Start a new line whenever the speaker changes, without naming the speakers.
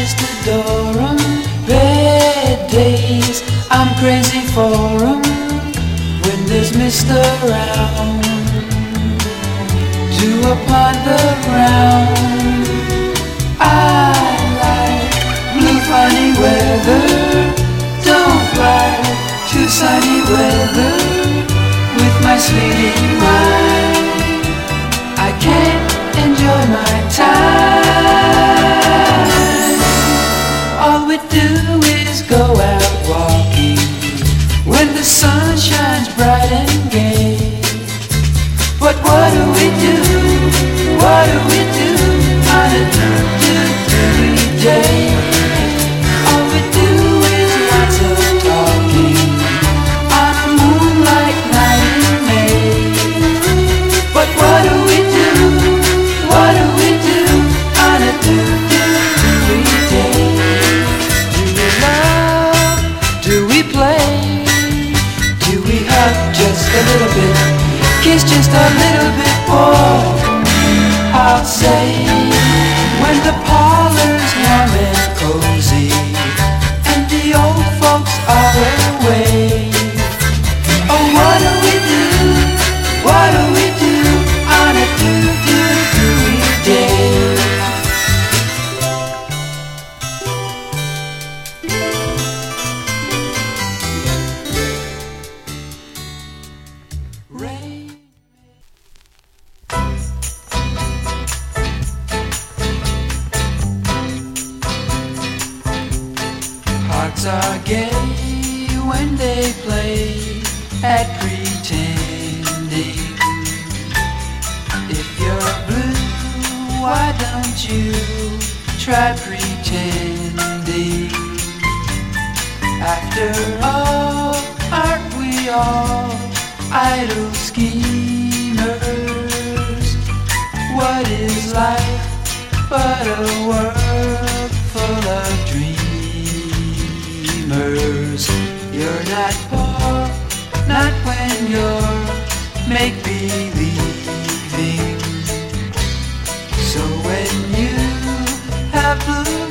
just adore 'em. Bad days, I'm crazy for 'em. When there's mist around, dew upon the ground. I like blue funny weather, don't like too sunny weather. With my sleeping mind, I can't enjoy my time. All we do is go out walking when the sun shines bright and gay. But what do we do? What do we do on a do-do-do-y day? All we do is lots of talking on a moonlight night in May. But what do we do? What do we do on a do-do-do-y day? Do we love? Do we play? Do we hug just a little bit? Kiss just a little bit more? I'll say when the parlor's warm and cozy and the old folks are away. Oh, what do we do? What do we do on a do-do-do-y day? Rain. Hearts are gay when they play at pretending. If you're blue, why don't you try pretending? After all, aren't we all idle schemers? What is life but a world full of dreamers? You're not poor, not when you're make-believing. So when you have blue